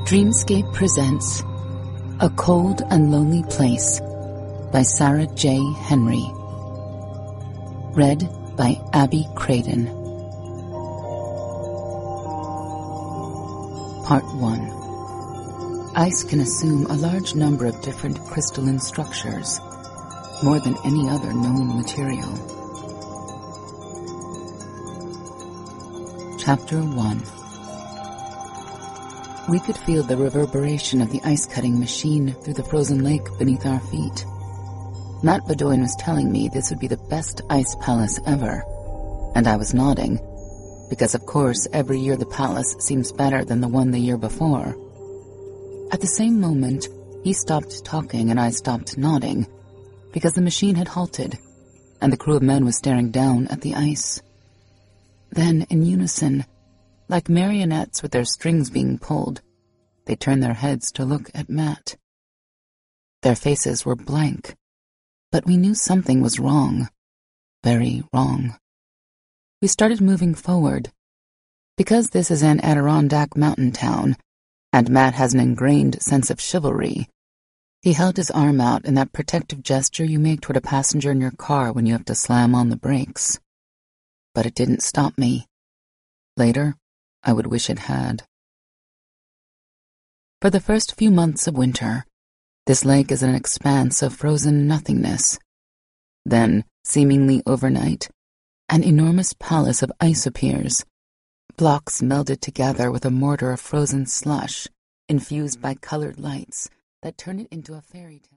Dreamscape presents A Cold and Lonely Place by Sarah J. Henry. Read by Abby Craden. Part 1. Ice can assume a large number of different crystalline structures, more than any other known material. Chapter 1. We could feel the reverberation of the ice-cutting machine through the frozen lake beneath our feet. Matt Bedoin was telling me this would be the best ice palace ever, and I was nodding, because of course every year the palace seems better than the one the year before. At the same moment, he stopped talking and I stopped nodding, because the machine had halted, and the crew of men was staring down at the ice. Then, in unison, like marionettes with their strings being pulled, they turned their heads to look at Matt. Their faces were blank, but we knew something was wrong, very wrong. We started moving forward. Because this is an Adirondack mountain town, and Matt has an ingrained sense of chivalry, he held his arm out in that protective gesture you make toward a passenger in your car when you have to slam on the brakes. But it didn't stop me. Later, I would wish it had. For the first few months of winter, this lake is an expanse of frozen nothingness. Then, seemingly overnight, an enormous palace of ice appears, blocks melded together with a mortar of frozen slush, infused by colored lights that turn it into a fairy tale.